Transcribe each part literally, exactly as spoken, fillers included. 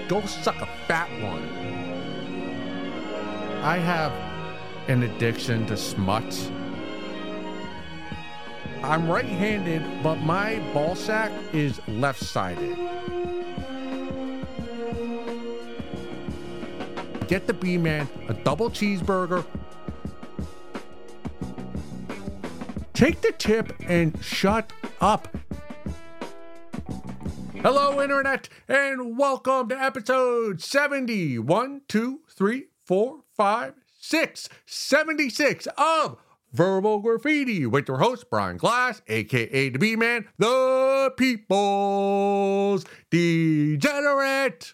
Go suck a fat one. I have an addiction to smuts. I'm right-handed, but my ball sack is left-sided. Get the B-Man a double cheeseburger. Take the tip and shut up. Hello, Internet, and welcome to episode seventy. One, two, three, four, five, six, seventy-six of Verbal Graffiti with your host, Brian Glass, a k a. the B-Man, the People's Degenerate.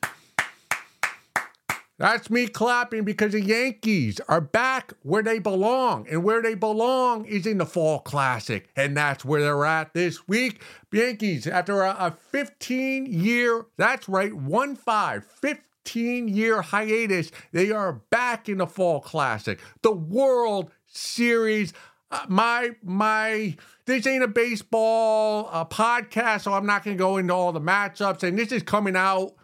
That's me clapping because the Yankees are back where they belong. And where they belong is in the Fall Classic. And that's where they're at this week. Yankees, after a fifteen-year, that's right, one five, fifteen-year hiatus, they are back in the Fall Classic. The World Series. Uh, my, my, this ain't a baseball uh, podcast, so I'm not going to go into all the matchups. And this is coming out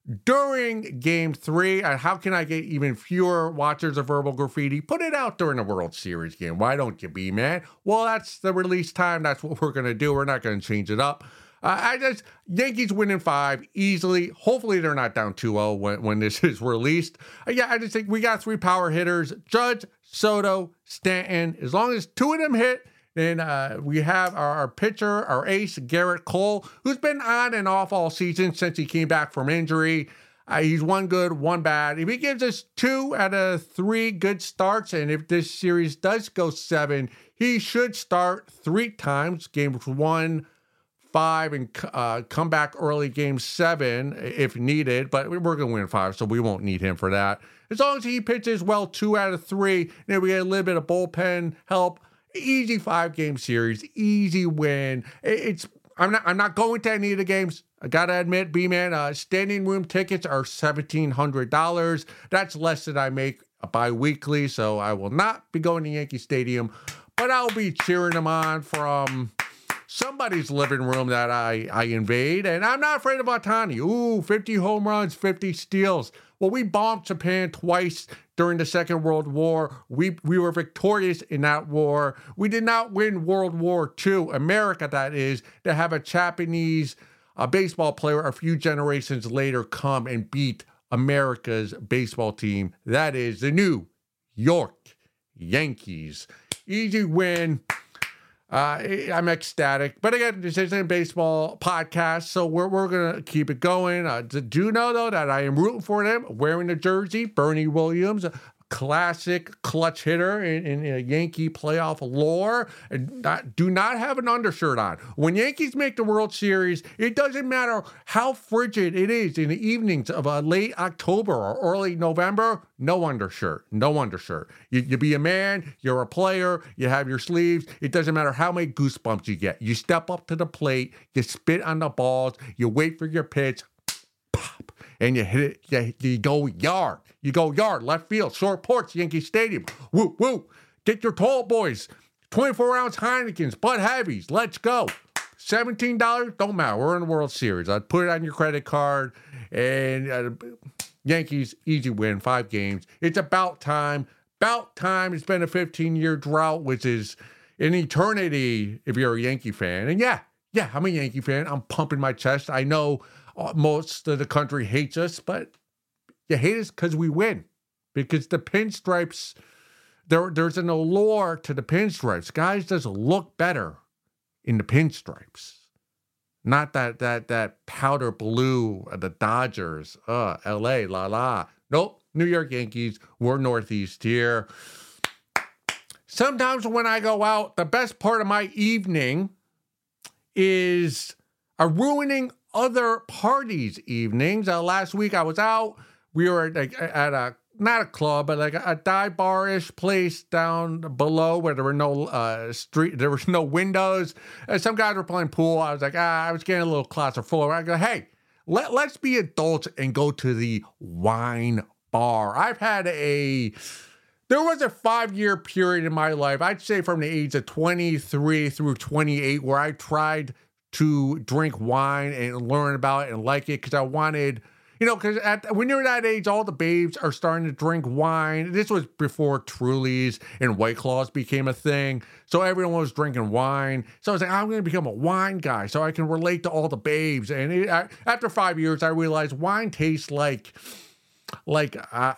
during game three. And how can I get even fewer watchers of Verbal Graffiti? Put it out during the World Series game. Why don't you be, man? Well, that's the release time. That's what we're going to do. We're not going to change it up. Uh, I just, Yankees winning five easily. Hopefully they're not down two oh when, when this is released. Uh, yeah, I just think we got three power hitters. Judge, Soto, Stanton. As long as two of them hit, then uh, we have our, our pitcher, our ace, Garrett Cole, who's been on and off all season since he came back from injury. Uh, he's one good, one bad. If he gives us two out of three good starts, and if this series does go seven, he should start three times, games one, five, and uh, come back early game seven if needed. But we're going to win five, so we won't need him for that. As long as he pitches well two out of three, then we get a little bit of bullpen help. Easy five-game series, easy win. It's I'm not I'm not going to any of the games. I gotta admit, B-Man, uh, standing room tickets are seventeen hundred dollars. That's less than I make bi-weekly, so I will not be going to Yankee Stadium, but I'll be cheering them on from somebody's living room that I, I invade, and I'm not afraid of Ohtani. Ooh, fifty home runs, fifty steals. Well, we bombed Japan twice during the Second World War. We we were victorious in that war. We did not win World War Two, America that is, to have a Japanese uh, baseball player a few generations later come and beat America's baseball team. That is the New York Yankees. Easy win. Uh, I'm ecstatic. But again, this isn't a baseball podcast, so we're, we're going to keep it going. Uh, do know, though, that I am rooting for them, wearing the jersey. Bernie Williams, a classic clutch hitter in, in, in Yankee playoff lore. And not, do not have an undershirt on. When Yankees make the World Series, it doesn't matter how frigid it is in the evenings of uh, late October or early November, no undershirt, no undershirt. You, you be a man, you're a player, you have your sleeves. It doesn't matter how many goosebumps you get. You step up to the plate, you spit on the balls, you wait for your pitch, pop, and you hit it, you, you go yard. You go yard, left field, short porch, Yankee Stadium. Woo, woo. Get your tall boys, twenty-four ounce Heinekens, Bud Heavies. Let's go. seventeen dollars, don't matter. We're in the World Series. I'd put it on your credit card, and uh, Yankees, easy win, five games. It's about time. About time. It's been a fifteen-year drought, which is an eternity if you're a Yankee fan. And yeah, yeah, I'm a Yankee fan. I'm pumping my chest. I know most of the country hates us, but you hate us because we win. Because the pinstripes, there, there's an allure to the pinstripes. Guys just look better in the pinstripes. Not that that that powder blue of the Dodgers. Uh, L A, la la. Nope, New York Yankees. We're Northeast here. Sometimes when I go out, the best part of my evening is uh, ruining other parties' evenings. Uh, last week I was out. We were at, at a, not a club, but like a, a dive bar-ish place down below where there were no uh, street, there was no windows. And some guys were playing pool. I was like, ah, I was getting a little claustrophobic. I go, hey, let, let's be adults and go to the wine bar. I've had a, there was a five-year period in my life, I'd say from the age of twenty-three through twenty-eight, where I tried to drink wine and learn about it and like it because I wanted, You know, because when you're that age, all the babes are starting to drink wine. This was before Trulies and White Claws became a thing. So everyone was drinking wine. So I was like, I'm going to become a wine guy so I can relate to all the babes. And it, I, after five years, I realized wine tastes like, like, uh,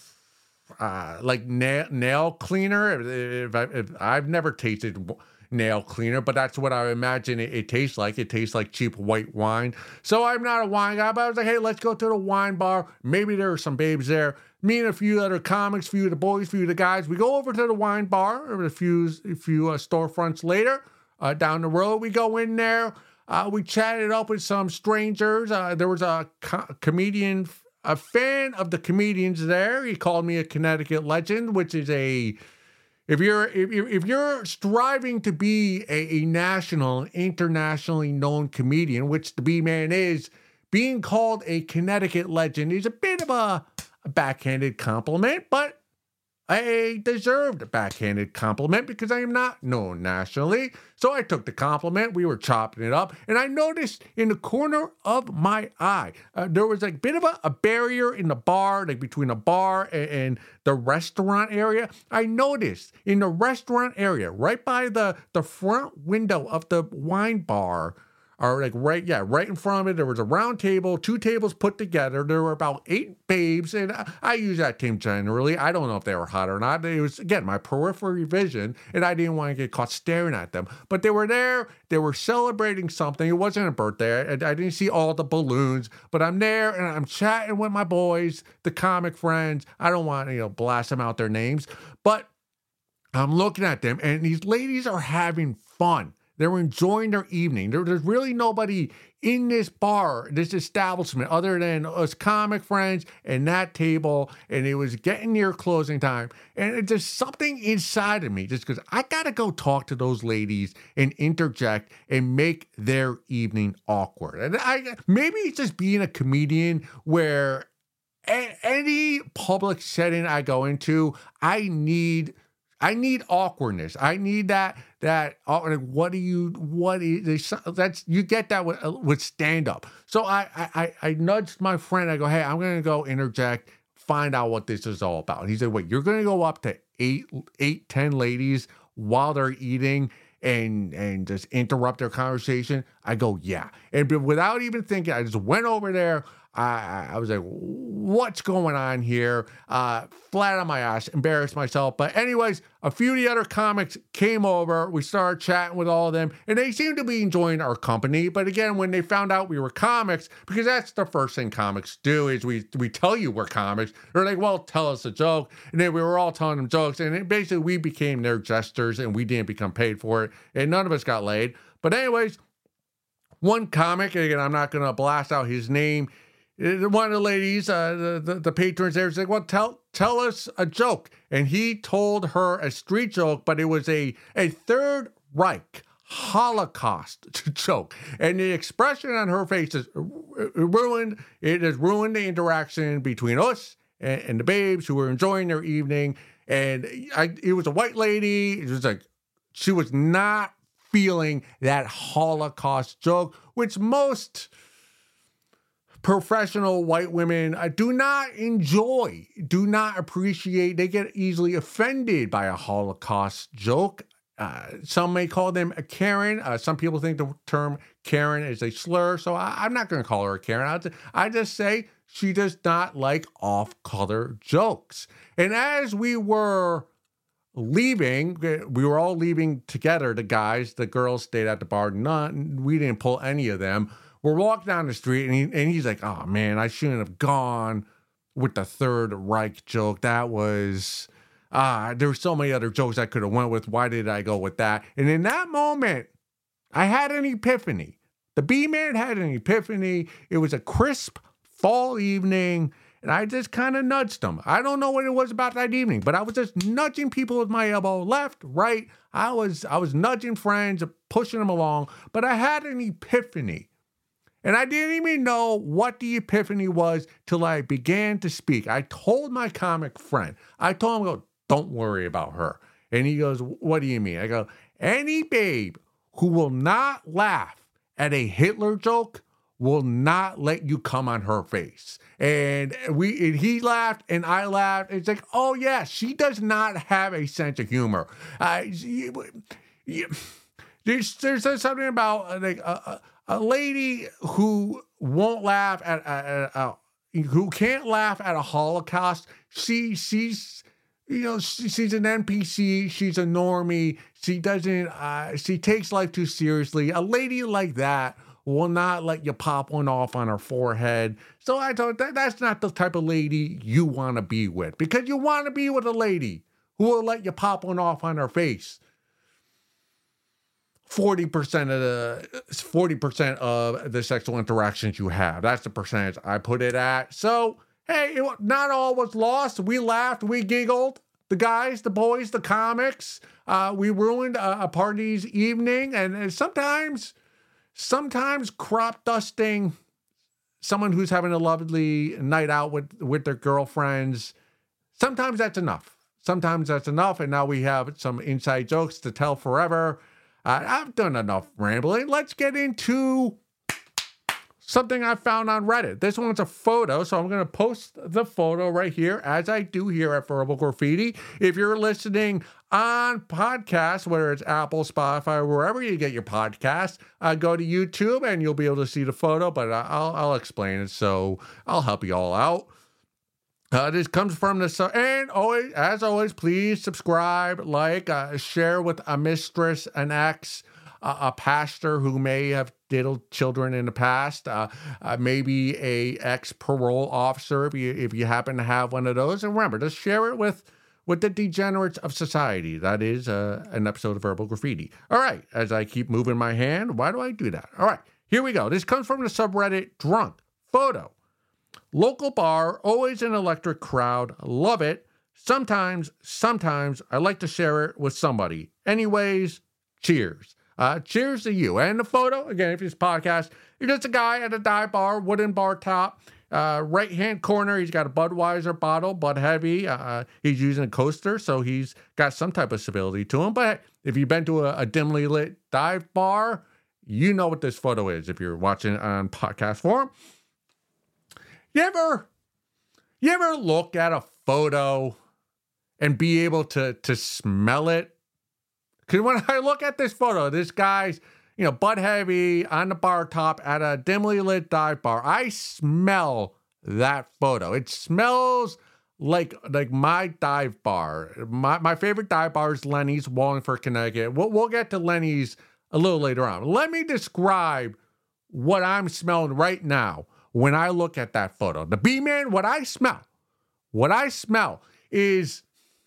uh, like nail, nail cleaner. If, I, if I've never tasted nail cleaner, but that's what I imagine it, it tastes like. It tastes like cheap white wine. So I'm not a wine guy, but I was like, hey, let's go to the wine bar. Maybe there are some babes there. Me and a few other comics, few of the boys, few of the guys. We go over to the wine bar. A few, a few uh, storefronts later, uh, down the road, we go in there. Uh, we chatted up with some strangers. Uh, there was a co- comedian, a fan of the comedians there. He called me a Connecticut legend, which is a If you're if you're, if you're striving to be a, a national, internationally known comedian, which the B-Man is, being called a Connecticut legend is a bit of a, a backhanded compliment, but a deserved backhanded compliment because I am not known nationally. So I took the compliment. We were chopping it up, and I noticed in the corner of my eye, uh, there was a bit of a, a barrier in the bar, like between the bar and, and the restaurant area. I noticed in the restaurant area, right by the, the front window of the wine bar, or like right, yeah, right in front of it, there was a round table, two tables put together. There were about eight babes, and I, I use that term generally. I don't know if they were hot or not. It was, again, my periphery vision, and I didn't want to get caught staring at them. But they were there. They were celebrating something. It wasn't a birthday. I, I didn't see all the balloons, but I'm there, and I'm chatting with my boys, the comic friends. I don't want to, you know, blast them out their names, but I'm looking at them, and these ladies are having fun. They were enjoying their evening. There, there's really nobody in this bar, this establishment, other than us comic friends and that table. And it was getting near closing time. And it's just something inside of me, just because I got to go talk to those ladies and interject and make their evening awkward. And I maybe it's just being a comedian where a- any public setting I go into, I need... I need awkwardness. I need that, that, like, what do you, what is, that's, you get that with, with stand up. So I, I, I nudged my friend. I go, hey, I'm going to go interject, find out what this is all about. And he said, wait, you're going to go up to eight, eight, ten ladies while they're eating and, and just interrupt their conversation? I go, yeah. And without even thinking, I just went over there. I, I was like, what's going on here? Uh, flat on my ass, embarrassed myself. But anyways, a few of the other comics came over. We started chatting with all of them, and they seemed to be enjoying our company. But again, when they found out we were comics, because that's the first thing comics do is we we tell you we're comics. They're like, well, tell us a joke. And then we were all telling them jokes. And it, basically, we became their jesters, and we didn't become paid for it. And none of us got laid. But anyways, one comic, and again, I'm not going to blast out his name. One of the ladies, uh, the, the the patrons there, said, well, tell tell us a joke. And he told her a street joke, but it was a, a Third Reich Holocaust joke. And the expression on her face is ruined. It has ruined the interaction between us and, and the babes who were enjoying their evening. And I, it was a white lady. It was like, she was not feeling that Holocaust joke, which most professional white women uh, do not enjoy, do not appreciate. They get easily offended by a Holocaust joke. Uh, some may call them a Karen. Uh, some people think the term Karen is a slur, so I, I'm not going to call her a Karen. I'll t- I just say she does not like off-color jokes. And as we were leaving, we were all leaving together, the guys, the girls stayed at the bar. None, we didn't pull any of them. We're walking down the street, and, he, and he's like, oh, man, I shouldn't have gone with the Third Reich joke. That was, ah, there were so many other jokes I could have went with. Why did I go with that? And in that moment, I had an epiphany. The B-Man had an epiphany. It was a crisp fall evening, and I just kind of nudged him. I don't know what it was about that evening, but I was just nudging people with my elbow, left, right. I was, I was nudging friends, pushing them along, but I had an epiphany. And I didn't even know what the epiphany was till I began to speak. I told my comic friend, I told him, I go, don't worry about her. And he goes, what do you mean? I go, any babe who will not laugh at a Hitler joke will not let you come on her face. And we, and he laughed and I laughed. It's like, oh yeah, she does not have a sense of humor. Uh, you, you, there's, there's something about uh, like a, a lady who won't laugh at, at, at uh, who can't laugh at a Holocaust. She, she's, you know, she, she's an N P C. She's a normie. She doesn't, uh, she takes life too seriously. A lady like that will not let you pop one off on her forehead. So I thought that that's not the type of lady you want to be with, because you want to be with a lady who will let you pop one off on her face. forty percent of the forty percent of the sexual interactions you have. That's the percentage I put it at. So, hey, it, not all was lost. We laughed, we giggled. The guys, the boys, the comics. Uh, we ruined a, a party's evening, and, and sometimes Sometimes crop dusting someone who's having a lovely night out with, with their girlfriends, sometimes that's enough. Sometimes that's enough, and now we have some inside jokes to tell forever. Uh, I've done enough rambling. Let's get into something I found on Reddit. This one's a photo, so I'm going to post the photo right here, as I do here at Verbal Graffiti. If you're listening on podcasts, whether it's Apple, Spotify, or wherever you get your podcasts, uh, go to YouTube and you'll be able to see the photo, but I'll, I'll explain it, so I'll help you all out. Uh, this comes from the, and always, as always, please subscribe, like, uh, share with a mistress, an ex, uh, a pastor who may have diddled children in the past, uh, uh, maybe a ex-parole officer if you if you happen to have one of those. And remember, just share it with with the degenerates of society. That is uh, an episode of Verbal Graffiti. All right, as I keep moving my hand, why do I do that? All right, here we go. This comes from the subreddit Drunk Photo. Local bar, always an electric crowd, love it. Sometimes, sometimes I like to share it with somebody. Anyways, cheers. Uh, cheers to you. And the photo, again, if it's podcast, you're just a guy at a dive bar, wooden bar top. Uh, right-hand corner, he's got a Budweiser bottle, Bud Heavy. Uh, he's using a coaster, so he's got some type of stability to him. But if you've been to a, a dimly lit dive bar, you know what this photo is if you're watching on podcast form. You ever, you ever look at a photo and be able to, to smell it? Because when I look at this photo, this guy's, you know, Bud Heavy on the bar top at a dimly lit dive bar. I smell that photo. It smells like like my dive bar. My my favorite dive bar is Lenny's, Wallingford, Connecticut. We'll, we'll get to Lenny's a little later on. Let me describe what I'm smelling right now when I look at that photo. The B-Man, what I smell, what I smell is...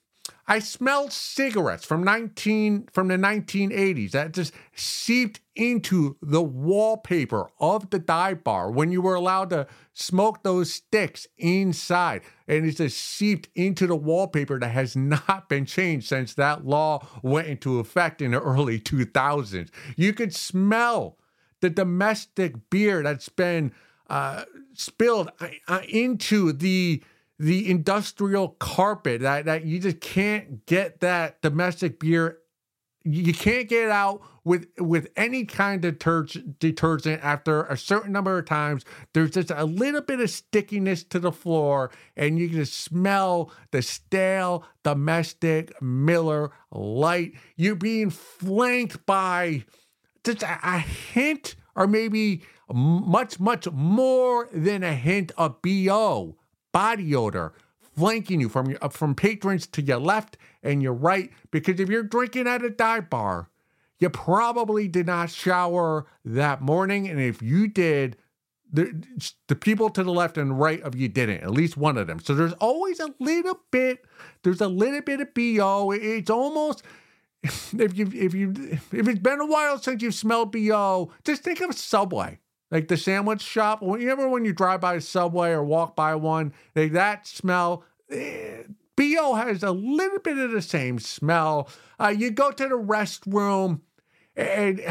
I smell cigarettes from nineteen from the nineteen eighties that just seeped into the wallpaper of the dive bar when you were allowed to smoke those sticks inside. And it's just seeped into the wallpaper that has not been changed since that law went into effect in the early two thousands. You could smell the domestic beer that's been uh, spilled uh, into the the industrial carpet that, that you just can't get that domestic beer. You can't get it out with, with any kind of detergent, detergent after a certain number of times. There's just a little bit of stickiness to the floor, and you can just smell the stale domestic Miller Lite. You're being flanked by just a, a hint, or maybe much, much more than a hint of B O. Body odor flanking you from your, from patrons to your left and your right, because if you're drinking at a dive bar, you probably did not shower that morning, and if you did, the, the people to the left and right of you didn't, at least one of them. So there's always a little bit, there's a little bit of B O. It's almost, if you if you if it's been a while since you've smelled B O, just think of Subway. Like the sandwich shop, whenever when you drive by a Subway or walk by one, like that smell, eh, B O has a little bit of the same smell. Uh, you go to the restroom and,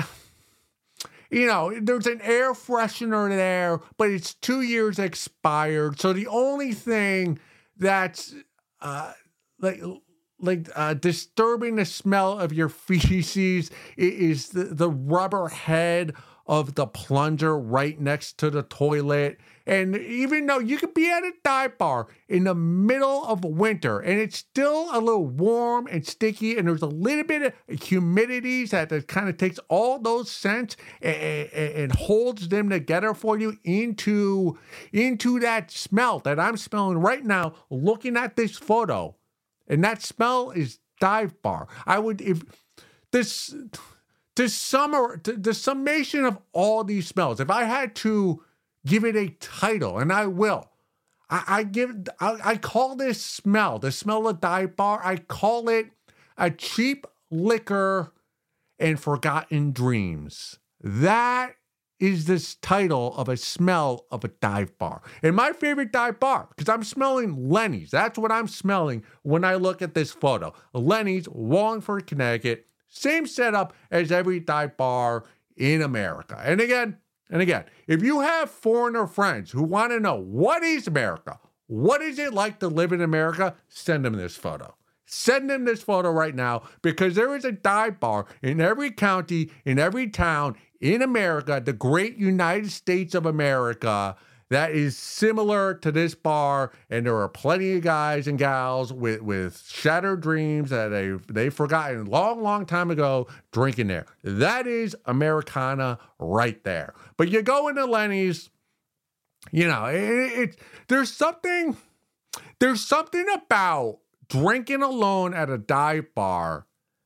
you know, there's an air freshener there, but it's two years expired. So the only thing that's uh, like like uh, disturbing the smell of your feces is the, the rubber head of the plunger right next to the toilet. And even though you could be at a dive bar in the middle of winter and it's still a little warm and sticky and there's a little bit of humidity that, that kind of takes all those scents and, and, and holds them together for you into, into that smell that I'm smelling right now looking at this photo. And that smell is dive bar. I would, if this, the summer, the summation of all these smells, if I had to give it a title, and I will, I, I give, I, I call this smell, the smell of dive bar, I call it a cheap liquor and forgotten dreams. That is this title of a smell of a dive bar. And my favorite dive bar, because I'm smelling Lenny's. That's what I'm smelling when I look at this photo. Lenny's, Wallingford, Connecticut. Same setup as every dive bar in America. And again, and again, if you have foreigner friends who want to know what is America, what is it like to live in America, send them this photo. Send them this photo right now, because there is a dive bar in every county, in every town in America, the great United States of America, that is similar to this bar. And there are plenty of guys and gals with, with shattered dreams that they've, they've forgotten a long, long time ago drinking there. That is Americana right there. But you go into Lenny's, you know, it, it, there's something, there's something about drinking alone at a dive bar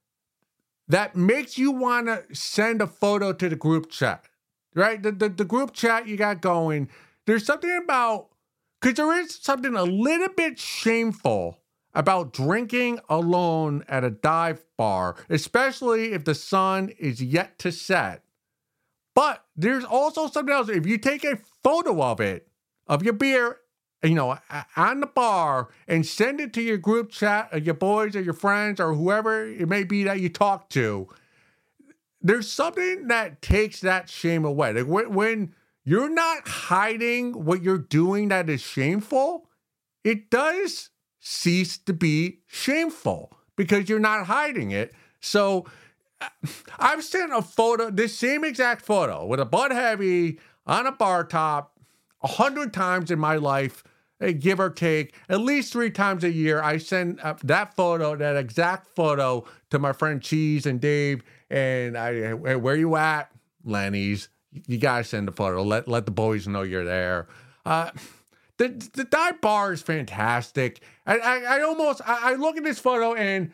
that makes you want to send a photo to the group chat, right? The, the, the group chat you got going, there's something about, because there is something a little bit shameful about drinking alone at a dive bar, especially if the sun is yet to set. But there's also something else. If you take a photo of it, of your beer, you know, on the bar, and send it to your group chat, or your boys or your friends or whoever it may be that you talk to, there's something that takes that shame away. Like when, when you're not hiding what you're doing that is shameful, it does cease to be shameful because you're not hiding it. So I've sent a photo, this same exact photo with a Bud Heavy on a bar top a hundred times in my life, give or take, at least three times a year. I send uh, that photo, that exact photo, to my friend Cheese and Dave. And I, hey, where you at? Lenny's. You gotta send a photo. Let let the boys know you're there. Uh, the the dive bar is fantastic. I I, I almost I, I look at this photo and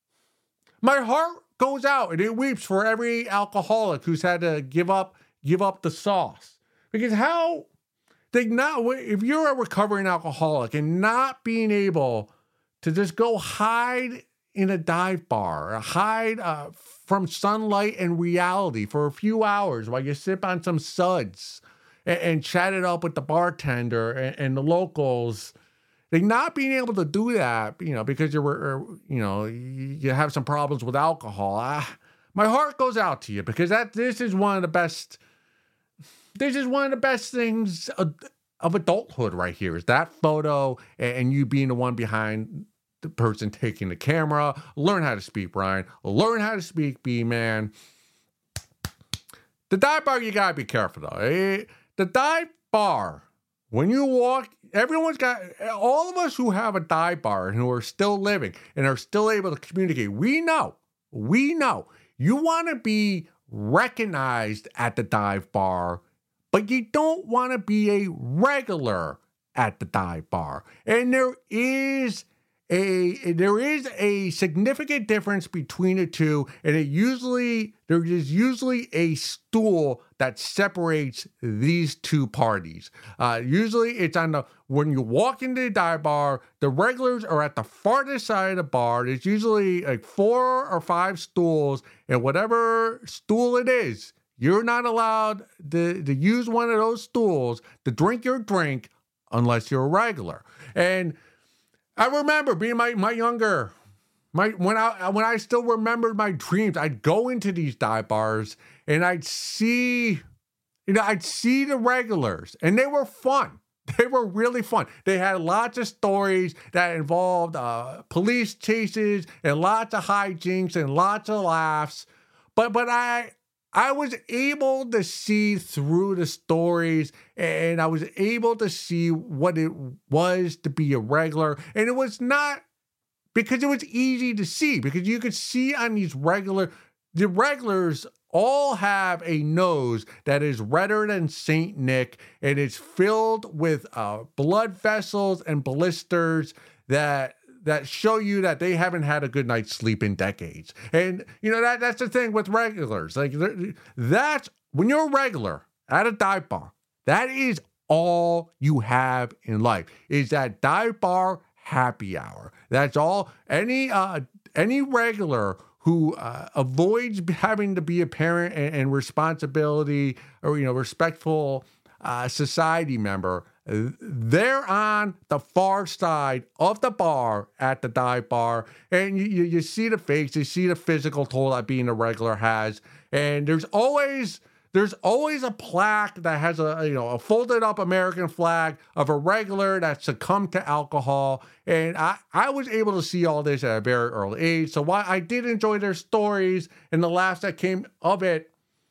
my heart goes out and it weeps for every alcoholic who's had to give up give up the sauce, because how. They not, if you're a recovering alcoholic and not being able to just go hide in a dive bar, or hide uh, from sunlight and reality for a few hours while you sip on some suds and, and chat it up with the bartender and, and the locals, they not being able to do that, you know, because you're, you know, you have some problems with alcohol. Ah, my heart goes out to you, because that this is one of the best. This is one of the best things of, of adulthood right here, is that photo and, and you being the one behind the person taking the camera. Learn how to speak, Brian. Learn how to speak, B-Man. The dive bar, you gotta be careful though. Eh, the dive bar, when you walk, everyone's got, all of us who have a dive bar and who are still living and are still able to communicate, we know, we know, you want to be recognized at the dive bar, but you don't want to be a regular at the dive bar. And there is a there is a significant difference between the two, and it usually there is usually a stool that separates these two parties. Uh, usually it's on the, when you walk into the dive bar, the regulars are at the farthest side of the bar. There's usually like four or five stools, and whatever stool it is, you're not allowed to, to use one of those stools to drink your drink unless you're a regular. And I remember being my, my younger, my when I when I still remembered my dreams, I'd go into these dive bars and I'd see, you know, I'd see the regulars, and they were fun. They were really fun. They had lots of stories that involved uh, police chases and lots of hijinks and lots of laughs. But but I I was able to see through the stories, and I was able to see what it was to be a regular. And it was not because it was easy to see, because you could see on these regular, the regulars all have a nose that is redder than Saint Nick, and it's filled with uh, blood vessels and blisters that that show you that they haven't had a good night's sleep in decades. And, you know, that that's the thing with regulars. Like, that's, when you're a regular at a dive bar, that is all you have in life, is that dive bar happy hour. That's all. Any, uh, any regular who uh, avoids having to be a parent and, and responsibility or, you know, respectful uh, society member, they're on the far side of the bar at the dive bar, and you, you, you see the face, you see the physical toll that being a regular has, and there's always there's always a plaque that has a you know a folded up American flag of a regular that succumbed to alcohol, and I I was able to see all this at a very early age. So while I did enjoy their stories and the laughs that came of it,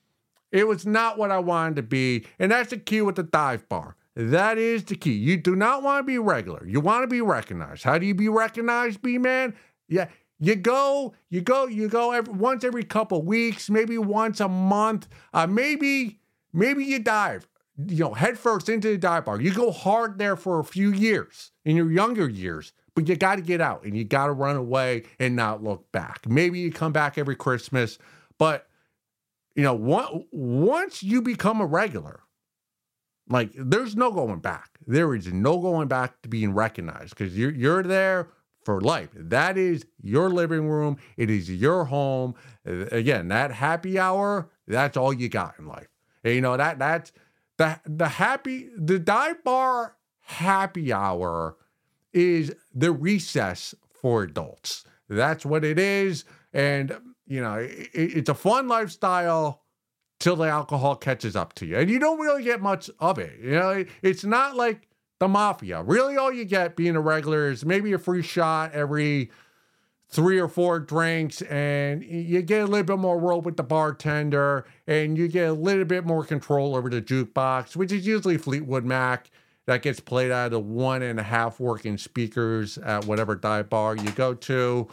it was not what I wanted to be, and that's the key with the dive bar. That is the key. You do not want to be regular. You want to be recognized. How do you be recognized, B-Man? Yeah, you go, you go, you go every, once every couple weeks, maybe once a month. Uh, maybe, maybe you dive, you know, head first into the dive bar. You go hard there for a few years in your younger years, but you got to get out and you got to run away and not look back. Maybe you come back every Christmas, but you know, one, once you become a regular, like, there's no going back. There is no going back to being recognized, because you're you're there for life. That is your living room. It is your home. Again, that happy hour, that's all you got in life. And, you know, that that's the the happy the dive bar happy hour is the recess for adults. That's what it is. And, you know, it, it's a fun lifestyle till the alcohol catches up to you. And you don't really get much of it. You know, it's not like the mafia. Really, all you get being a regular is maybe a free shot every three or four drinks, and you get a little bit more rope with the bartender, and you get a little bit more control over the jukebox, which is usually Fleetwood Mac, that gets played out of the one and a half working speakers at whatever dive bar you go to.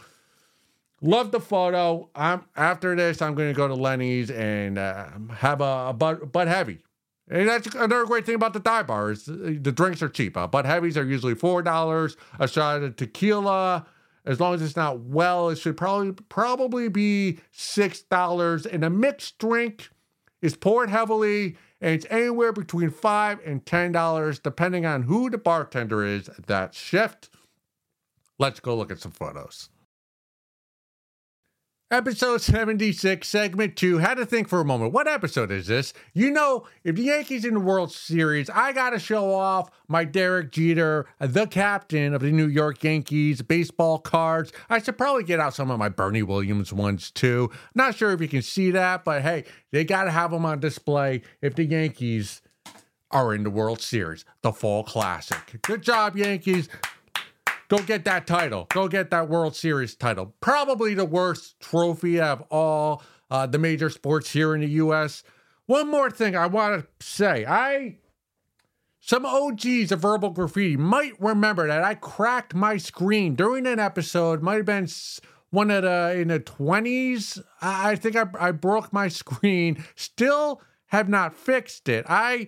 Love the photo. I'm after this, I'm going to go to Lenny's and uh, have a, a Bud, Bud Heavy. And that's another great thing about the dive bar is the drinks are cheap. Uh, Bud Heavies are usually four dollars. A shot of tequila, as long as it's not well, it should probably probably be six dollars. And a mixed drink is poured heavily, and it's anywhere between five dollars and ten dollars, depending on who the bartender is at that shift. Let's go look at some photos. Episode seventy-six, segment two. Had to think for a moment. What episode is this? You know, if the Yankees in the World Series, I got to show off my Derek Jeter, the captain of the New York Yankees, baseball cards. I should probably get out some of my Bernie Williams ones too. Not sure if you can see that, but hey, they got to have them on display if the Yankees are in the World Series, the Fall Classic. Good job, Yankees. Go get that title. Go get that World Series title. Probably the worst trophy of all uh, the major sports here in the U S. One more thing I want to say. I, some O Gs of Verbal Graffiti might remember that I cracked my screen during an episode. Might have been one of the, in the twenties. I think I, I broke my screen. Still have not fixed it. I...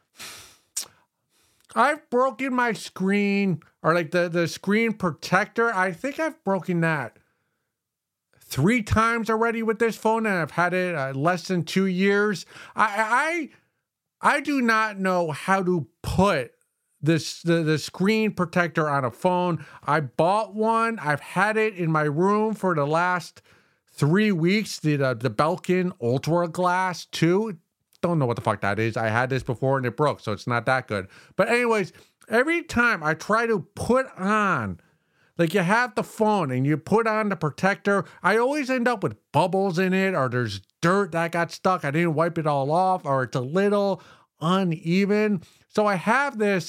I've broken my screen, or like the, the screen protector. I think I've broken that three times already with this phone, and I've had it uh, less than two years. I, I I do not know how to put this the, the screen protector on a phone. I bought one. I've had it in my room for the last three weeks. The uh, the Belkin Ultra Glass two. Don't know what the fuck that is. I had this before and it broke, so it's not that good. But anyways, every time I try to put on, like you have the phone and you put on the protector, I always end up with bubbles in it, or there's dirt that got stuck. I didn't wipe it all off, or it's a little uneven. So I have this,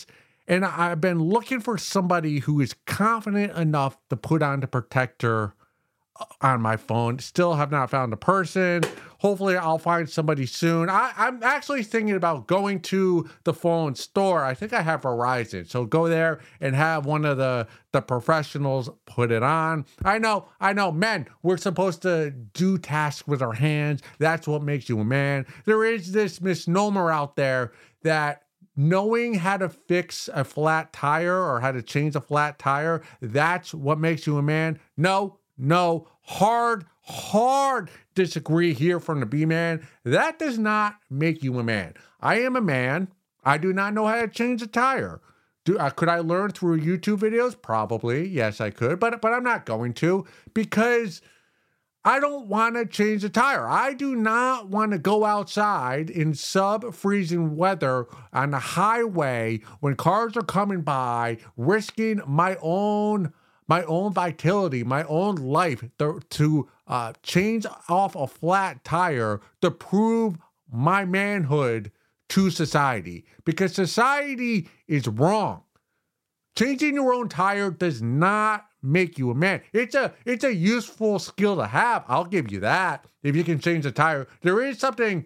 And I've been looking for somebody who is confident enough to put on the protector on my phone. Still have not found a person. Hopefully I'll find somebody soon. I, I'm actually thinking about going to the phone store. I think I have Verizon. So go there and have one of the, the professionals put it on. I know, I know, men, we're supposed to do tasks with our hands. That's what makes you a man. There is this misnomer out there that knowing how to fix a flat tire or how to change a flat tire, that's what makes you a man. No, no, hard, hard disagree here from the B-Man. That does not make you a man. I am a man. I do not know how to change a tire. Do, uh, could I learn through YouTube videos? Probably. Yes, I could. But, but I'm not going to because I don't want to change the tire. I do not want to go outside in sub-freezing weather on the highway when cars are coming by, risking my own my own vitality, my own life to, to uh, change off a flat tire to prove my manhood to society. Because society is wrong. Changing your own tire does not make you a man. It's a it's a useful skill to have. I'll give you that. If you can change the tire. There is something,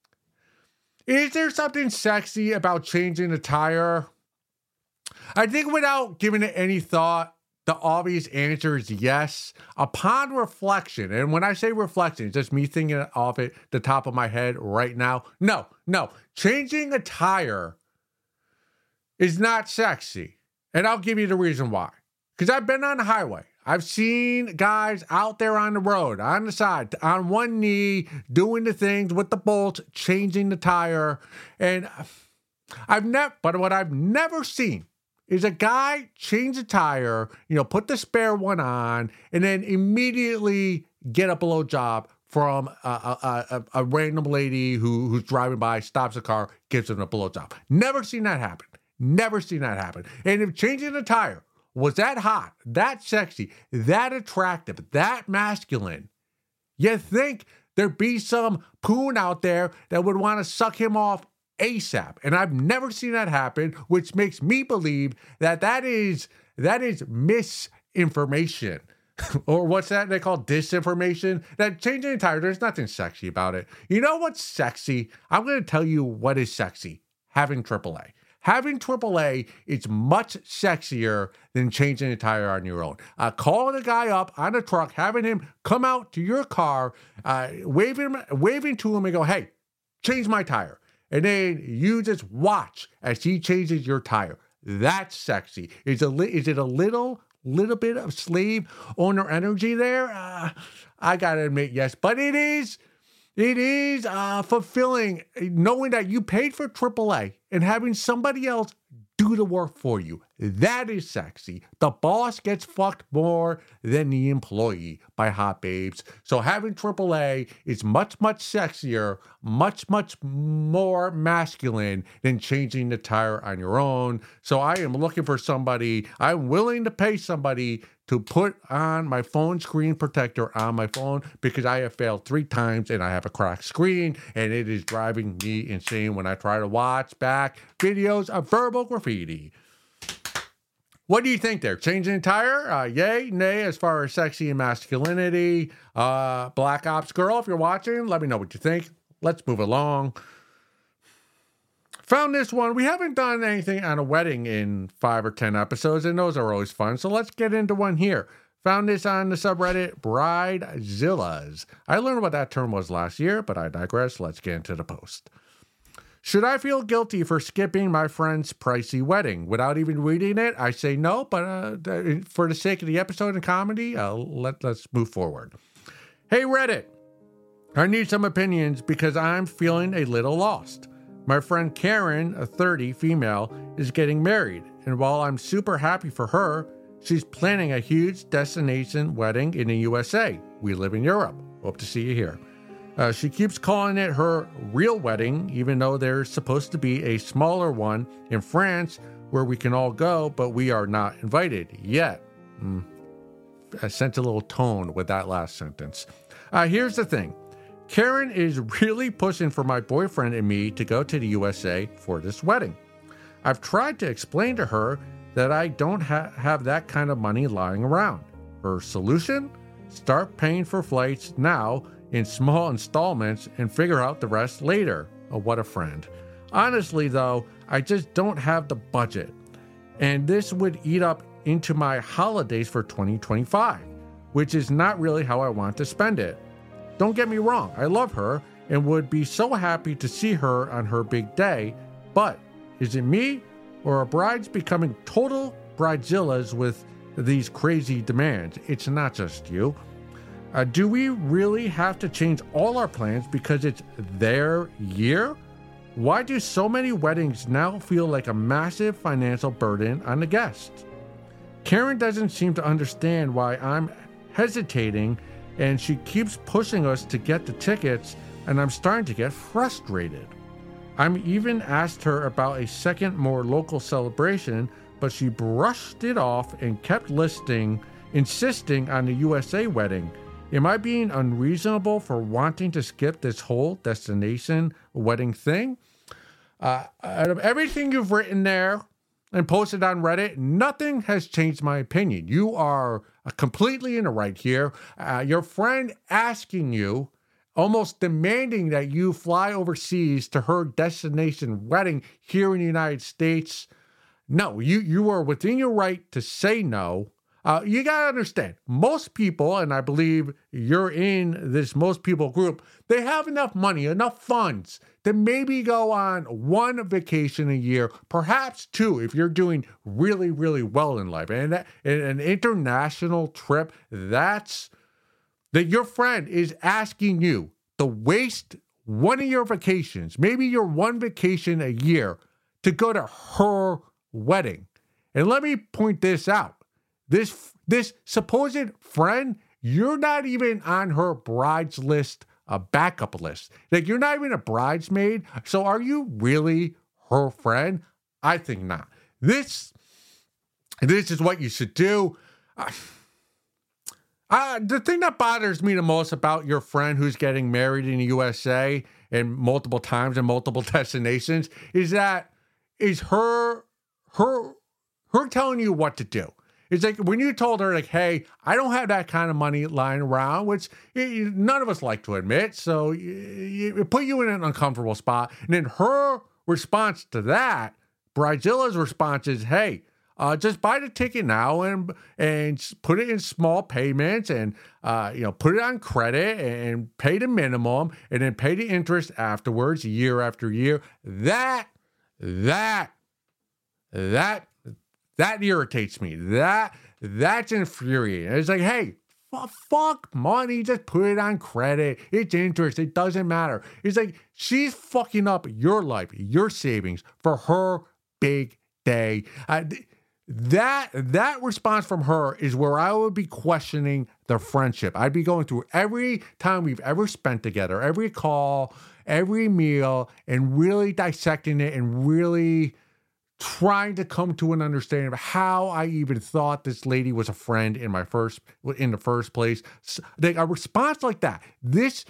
is there something sexy about changing a tire? I think without giving it any thought, the obvious answer is yes. Upon reflection, and when I say reflection, it's just me thinking off it the top of my head right now. No, no. Changing a tire is not sexy. And I'll give you the reason why. Because I've been on the highway. I've seen guys out there on the road, on the side, on one knee, doing the things with the bolts, changing the tire. And I've never, but what I've never seen is a guy change a tire, you know, put the spare one on, and then immediately get a blowjob from a, a, a, a random lady who, who's driving by, stops the car, gives him a blowjob. Never seen that happen. Never seen that happen. And if changing a tire was that hot, that sexy, that attractive, that masculine, you think there'd be some poon out there that would want to suck him off ASAP. And I've never seen that happen, which makes me believe that that is that is misinformation. Or what's that they call disinformation? That changing a tire, there's nothing sexy about it. You know what's sexy? I'm going to tell you what is sexy. Having triple A. Having triple A is much sexier than changing a tire on your own. Uh, calling a guy up on a truck, having him come out to your car, uh, waving, waving to him and go, hey, change my tire. And then you just watch as he changes your tire. That's sexy. Is, a li- is it a little, little bit of slave owner energy there? Uh, I gotta admit, yes. But it is, it is uh, fulfilling knowing that you paid for triple A and having somebody else do the work for you. That is sexy. The boss gets fucked more than the employee by hot babes. So having triple A is much, much sexier, much, much more masculine than changing the tire on your own. So I am looking for somebody, I'm willing to pay somebody to put on my phone screen protector on my phone because I have failed three times and I have a cracked screen and it is driving me insane when I try to watch back videos of verbal graffiti. What do you think there? Changing the tire? Uh, yay, nay, as far as sexy and masculinity. Uh, Black Ops Girl, if you're watching, let me know what you think. Let's move along. Found this one. We haven't done anything on a wedding in five or ten episodes, and those are always fun. So let's get into one here. Found this on the subreddit Bridezillas. I learned what that term was last year, but I digress. Let's get into the post. Should I feel guilty for skipping my friend's pricey wedding? Without even reading it, I say no, but uh, for the sake of the episode and comedy, uh, let, let's move forward. Hey, Reddit. I need some opinions because I'm feeling a little lost. My friend Karen, a thirty female, is getting married, and while I'm super happy for her, she's planning a huge destination wedding in the U S A. We live in Europe. Hope to see you here. Uh, she keeps calling it her real wedding, even though there's supposed to be a smaller one in France where we can all go, but we are not invited yet. Mm. I sent a little tone with that last sentence. Uh, here's the thing. Karen is really pushing for my boyfriend and me to go to the U S A for this wedding. I've tried to explain to her that I don't ha- have that kind of money lying around. Her solution? Start paying for flights now in small installments and figure out the rest later. Oh, what a friend. Honestly, though, I just don't have the budget. And this would eat up into my holidays for twenty twenty-five, which is not really how I want to spend it. Don't get me wrong, I love her and would be so happy to see her on her big day, but is it me or are brides becoming total bridezillas with these crazy demands? It's not just you. Uh, do we really have to change all our plans because it's their year? Why do so many weddings now feel like a massive financial burden on the guests? Karen doesn't seem to understand why I'm hesitating, and she keeps pushing us to get the tickets, and I'm starting to get frustrated. I'm even asked her about a second, more local celebration, but she brushed it off and kept listing, insisting on the U S A wedding. Am I being unreasonable for wanting to skip this whole destination wedding thing? Uh, out of everything you've written there and posted on Reddit, nothing has changed my opinion. You are completely in the right here. Uh, your friend asking you, almost demanding that you fly overseas to her destination wedding here in the United States. No, you, you are within your right to say no. Uh, you got to understand, most people, and I believe you're in this most people group, they have enough money, enough funds to maybe go on one vacation a year, perhaps two, if you're doing really, really well in life. And, that, and an international trip, that's that your friend is asking you to waste one of your vacations, maybe your one vacation a year, to go to her wedding. And let me point this out. This this supposed friend, you're not even on her bride's list, a backup list. Like, you're not even a bridesmaid. So are you really her friend? I think not. This, this is what you should do. Uh, uh, the thing that bothers me the most about your friend who's getting married in the U S A and multiple times and multiple destinations is that is her her her telling you what to do. It's like when you told her, like, hey, I don't have that kind of money lying around, which none of us like to admit. So it put you in an uncomfortable spot. And then her response to that, Bridezilla's response is, hey, uh, just buy the ticket now and and put it in small payments and, uh, you know, put it on credit and pay the minimum and then pay the interest afterwards, year after year. That, that, that, That irritates me. That that's infuriating. It's like, hey, f- fuck money. Just put it on credit. It's interest. It doesn't matter. It's like she's fucking up your life, your savings for her big day. Uh, th- that that response from her is where I would be questioning the friendship. I'd be going through every time we've ever spent together, every call, every meal, and really dissecting it and really trying to come to an understanding of how I even thought this lady was a friend in my first in the first place. Like a response like that, this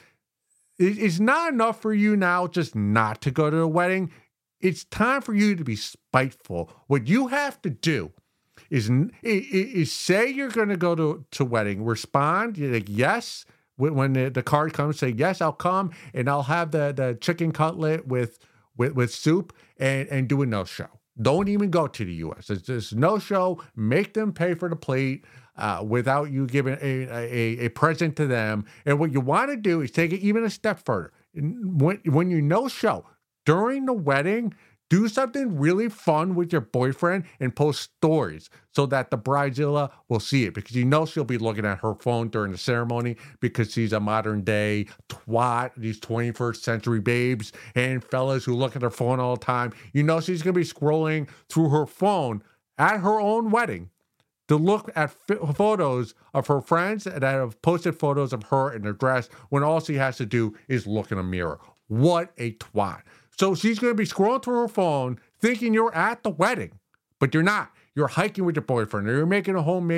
is not enough for you now just not to go to the wedding. It's time for you to be spiteful. What you have to do is, is say you're going to go to to wedding. Respond, you're like, yes. When the, the card comes, say, yes, I'll come, and I'll have the, the chicken cutlet with, with, with soup and, and do a no-show. Don't even go to the U S. It's just no show. Make them pay for the plate uh, without you giving a, a, a present to them. And what you want to do is take it even a step further. When, when you no show, during the wedding, do something really fun with your boyfriend and post stories so that the bridezilla will see it, because you know she'll be looking at her phone during the ceremony because she's a modern day twat, these twenty-first century babes and fellas who look at their phone all the time. You know she's going to be scrolling through her phone at her own wedding to look at f- photos of her friends that have posted photos of her in their dress when all she has to do is look in a mirror. What a twat. So she's going to be scrolling through her phone thinking you're at the wedding, but you're not. You're hiking with your boyfriend, or you're making a homemade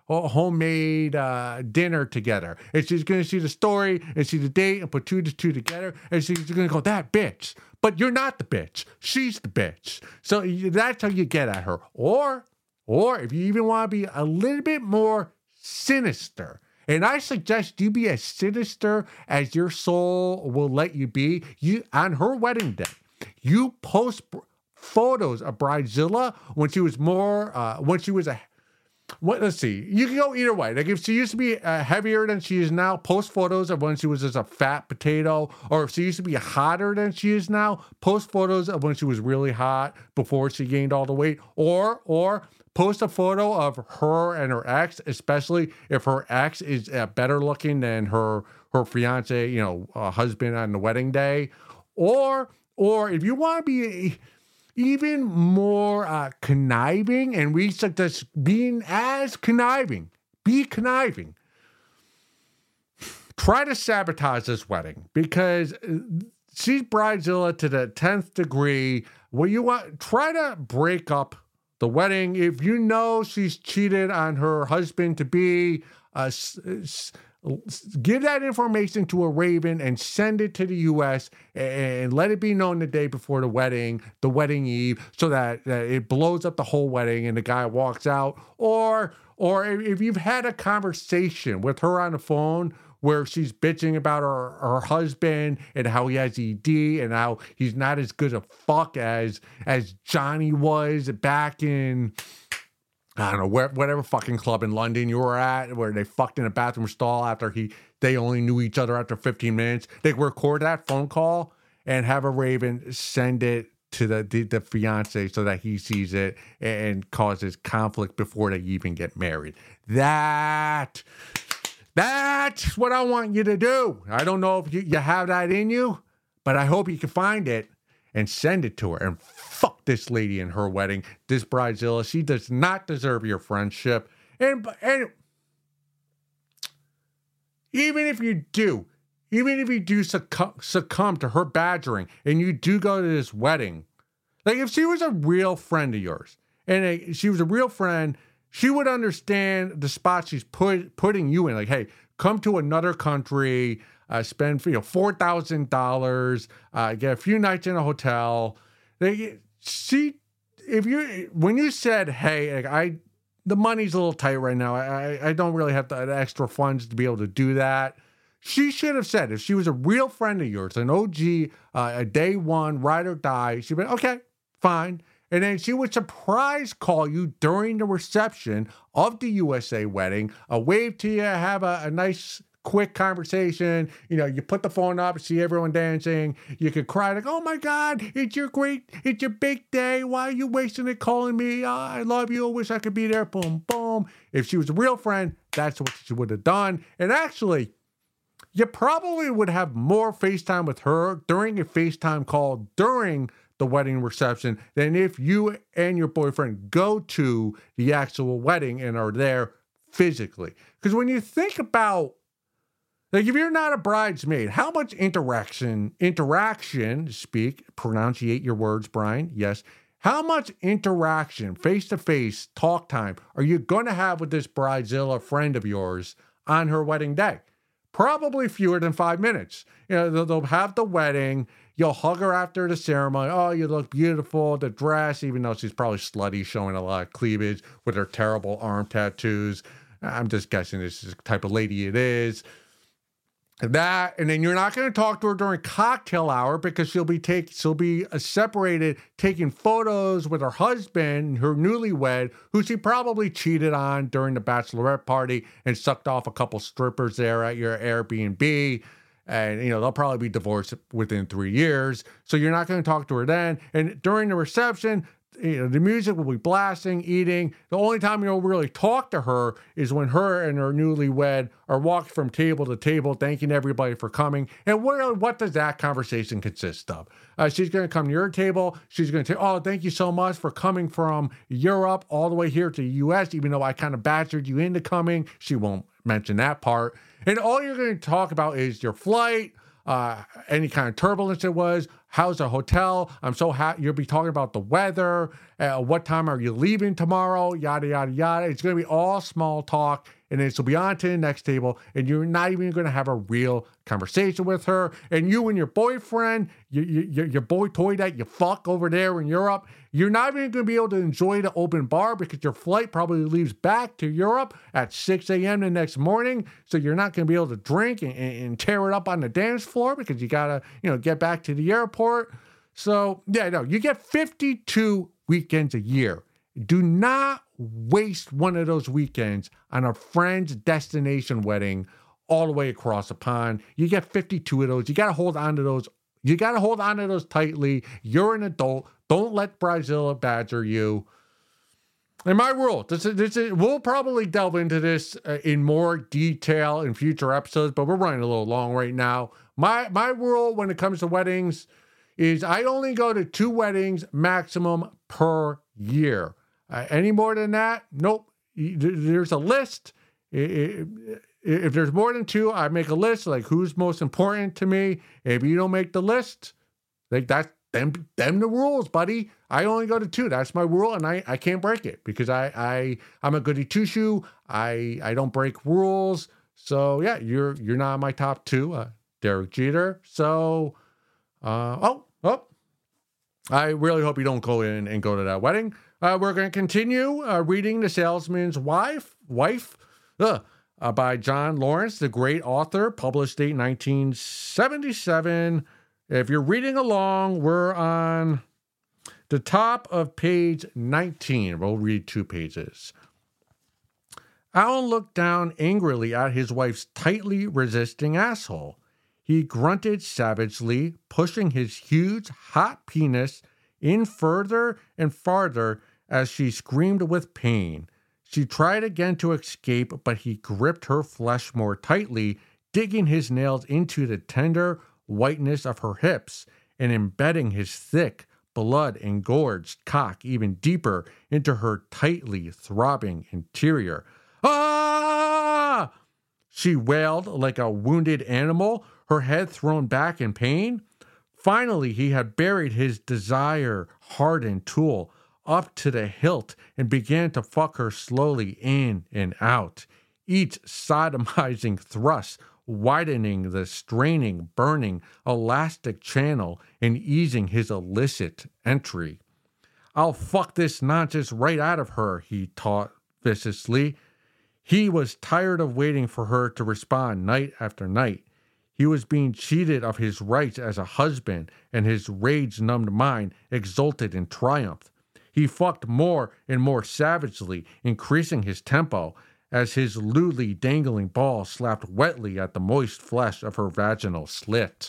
a homemade uh, dinner together. And she's going to see the story and see the date and put two to two together. And she's going to go, that bitch. But you're not the bitch. She's the bitch. So that's how you get at her. Or, or if you even want to be a little bit more sinister, and I suggest you be as sinister as your soul will let you be, you on her wedding day, you post photos of Bridezilla when she was more, uh, when she was a, what, let's see, you can go either way. Like if she used to be uh, heavier than she is now, post photos of when she was just a fat potato, or if she used to be hotter than she is now, post photos of when she was really hot before she gained all the weight, or, or post a photo of her and her ex, especially if her ex is uh, better looking than her, her fiance, you know, uh, husband on the wedding day, or, or if you want to be even more uh, conniving, and we suggest being as conniving, be conniving. Try to sabotage this wedding because she's Bridezilla to the tenth degree. What you want, try to break up the wedding. If you know she's cheated on her husband to be, uh, s- s- give that information to a Raven and send it to the U S and let it be known the day before the wedding, the wedding eve, so that, that it blows up the whole wedding and the guy walks out. Or, or if you've had a conversation with her on the phone where she's bitching about her, her husband and how he has E D and how he's not as good a fuck as, as Johnny was back in, I don't know, where, whatever fucking club in London you were at, where they fucked in a bathroom stall after he they only knew each other after fifteen minutes. They record that phone call and have a Raven send it to the, the, the fiance so that he sees it and causes conflict before they even get married. That, that's what I want you to do. I don't know if you, you have that in you, but I hope you can find it and send it to her. And fuck this lady in her wedding, this Bridezilla. She does not deserve your friendship. And, and even if you do, even if you do succumb, succumb to her badgering and you do go to this wedding, like if she was a real friend of yours and a, she was a real friend, she would understand the spot she's put, putting you in. Like, hey, come to another country, uh, spend you know four thousand dollars, uh, get a few nights in a hotel. They, she, if you when you said, hey, like, I, the money's a little tight right now. I I don't really have the extra funds to be able to do that. She should have said, if she was a real friend of yours, an O G, uh, a day one, ride or die, she'd be okay, fine. And then she would surprise call you during the reception of the U S A wedding, a wave to you, have a, a nice quick conversation. You know, you put the phone up, see everyone dancing. You could cry like, oh my God, it's your great, it's your big day. Why are you wasting it calling me? Oh, I love you. I wish I could be there. Boom, boom. If she was a real friend, that's what she would have done. And actually, you probably would have more FaceTime with her during a FaceTime call during the wedding reception than if you and your boyfriend go to the actual wedding and are there physically. Because when you think about, like, if you're not a bridesmaid, how much interaction, interaction, speak, pronunciate your words, Brian, yes, how much interaction, face-to-face, talk time, are you going to have with this Bridezilla friend of yours on her wedding day? Probably fewer than five minutes. You know, they'll, they'll have the wedding. You'll hug her after the ceremony. Oh, you look beautiful. The dress, even though she's probably slutty, showing a lot of cleavage with her terrible arm tattoos. I'm just guessing this is the type of lady it is. That, and then you're not going to talk to her during cocktail hour because she'll be take she'll be uh, separated, taking photos with her husband, her newlywed, who she probably cheated on during the bachelorette party and sucked off a couple strippers there at your Airbnb. And, you know, they'll probably be divorced within three years. So you're not going to talk to her then. And during the reception, you know, the music will be blasting, eating. The only time you'll really talk to her is when her and her newlywed are walking from table to table, thanking everybody for coming. And what, what does that conversation consist of? Uh, she's going to come to your table. She's going to say, oh, thank you so much for coming from Europe all the way here to the U S, even though I kind of badgered you into coming. She won't mention that part. And all you're going to talk about is your flight, uh, any kind of turbulence it was. How's the hotel? I'm so happy. You'll be talking about the weather. Uh, what time are you leaving tomorrow? Yada, yada, yada. It's going to be all small talk. And then she'll be on to the next table, and you're not even going to have a real conversation with her. And you and your boyfriend, your, your, your boy toy that you fuck over there in Europe, you're not even going to be able to enjoy the open bar because your flight probably leaves back to Europe at six a.m. the next morning. So you're not going to be able to drink and, and tear it up on the dance floor because you got to, you know, get back to the airport. So, yeah, no, you get fifty-two weekends a year. Do not waste one of those weekends on a friend's destination wedding all the way across the pond. You get fifty-two of those. You got to hold on to those. You got to hold on to those tightly. You're an adult. Don't let Bridezilla badger you. And my rule, this is, this is, we'll probably delve into this uh, in more detail in future episodes, but we're running a little long right now. My, my rule when it comes to weddings is I only go to two weddings maximum per year. Uh, any more than that, nope. There's a list. If there's more than two, I make a list, like who's most important to me. If you don't make the list, like that's them, them the rules, buddy. I only go to two. That's my rule, and I, I can't break it because I, I, I'm a goody two-shoe. I, I don't break rules. So, yeah, you're you're not my top two, uh, Derek Jeter. So, uh, oh, oh. I really hope you don't go in and go to that wedding. Uh, we're going to continue uh, reading The Salesman's Wife, Wife uh, uh, by John Lawrence, the great author, published date nineteen seventy-seven. If you're reading along, we're on the top of page nineteen. We'll read two pages. Alan looked down angrily at his wife's tightly resisting asshole. He grunted savagely, pushing his huge, hot penis in further and farther as she screamed with pain. She tried again to escape, but he gripped her flesh more tightly, digging his nails into the tender whiteness of her hips and embedding his thick, blood-engorged cock even deeper into her tightly throbbing interior. Ah! She wailed like a wounded animal, her head thrown back in pain. Finally, he had buried his desire-hardened tool up to the hilt and began to fuck her slowly in and out, each sodomizing thrust widening the straining, burning, elastic channel and easing his illicit entry. I'll fuck this nonsense right out of her, he taught viciously. He was tired of waiting for her to respond night after night. He was being cheated of his rights as a husband, and his rage-numbed mind exulted in triumph. He fucked more and more savagely, increasing his tempo, as his lewdly dangling ball slapped wetly at the moist flesh of her vaginal slit.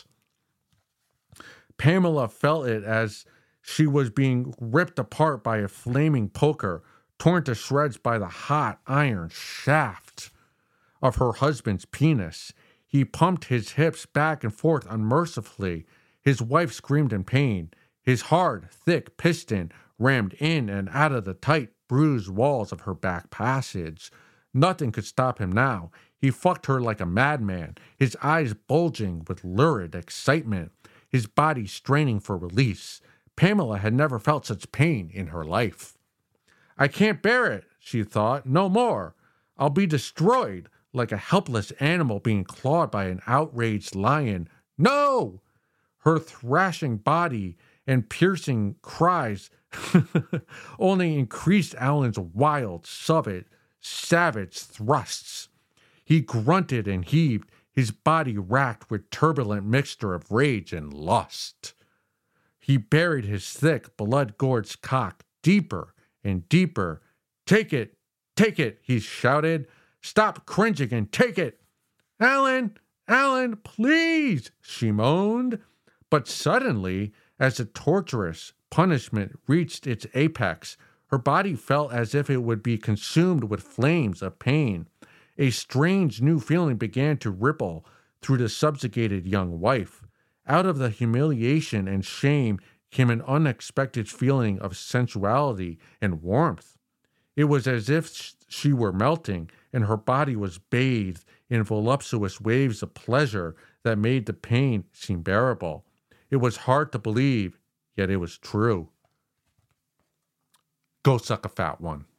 Pamela felt it as she was being ripped apart by a flaming poker, torn to shreds by the hot iron shaft of her husband's penis. He pumped his hips back and forth unmercifully. His wife screamed in pain. His hard, thick piston rammed in and out of the tight, bruised walls of her back passage. Nothing could stop him now. He fucked her like a madman, his eyes bulging with lurid excitement, his body straining for release. Pamela had never felt such pain in her life. I can't bear it, she thought. No more. I'll be destroyed like a helpless animal being clawed by an outraged lion. No! Her thrashing body and piercing cries only increased Alan's wild, savage, savage thrusts. He grunted and heaved, his body racked with turbulent mixture of rage and lust. He buried his thick, blood-gorged cock deeper and deeper. Take it, take it, he shouted. Stop cringing and take it. Alan, Alan, please, she moaned. But suddenly, as the torturous punishment reached its apex, her body felt as if it would be consumed with flames of pain. A strange new feeling began to ripple through the subjugated young wife. Out of the humiliation and shame came an unexpected feeling of sensuality and warmth. It was as if she were melting, and her body was bathed in voluptuous waves of pleasure that made the pain seem bearable. It was hard to believe, yet it was true. Go suck a fat one.